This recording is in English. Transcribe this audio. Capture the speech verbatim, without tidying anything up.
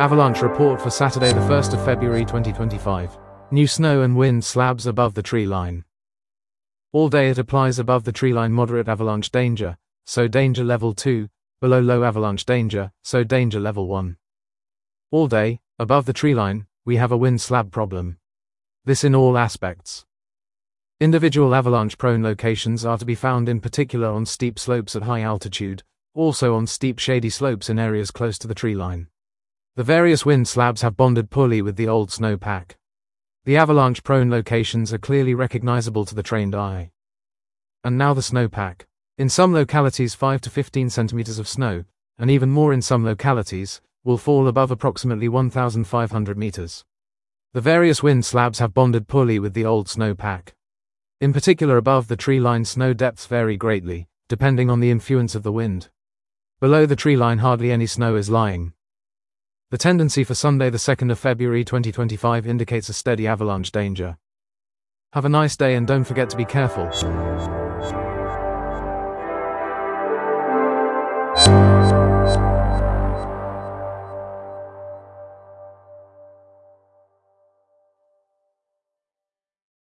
Avalanche report for Saturday the first of February twenty twenty-five. New snow and wind slabs above the tree line. All day it applies above the tree line moderate avalanche danger, so danger level two, below low avalanche danger, so danger level one. All day, above the tree line, we have a wind slab problem. This in all aspects. Individual avalanche-prone locations are to be found in particular on steep slopes at high altitude, also on steep shady slopes in areas close to the tree line. The various wind slabs have bonded poorly with the old snowpack. The avalanche-prone locations are clearly recognizable to the trained eye. And now the snowpack. In some localities five to fifteen centimeters of snow, and even more in some localities, will fall above approximately one thousand five hundred meters. The various wind slabs have bonded poorly with the old snowpack. In particular above the tree line snow depths vary greatly, depending on the influence of the wind. Below the tree line hardly any snow is lying. The tendency for Sunday the second of February twenty twenty-five indicates a steady avalanche danger. Have a nice day and don't forget to be careful.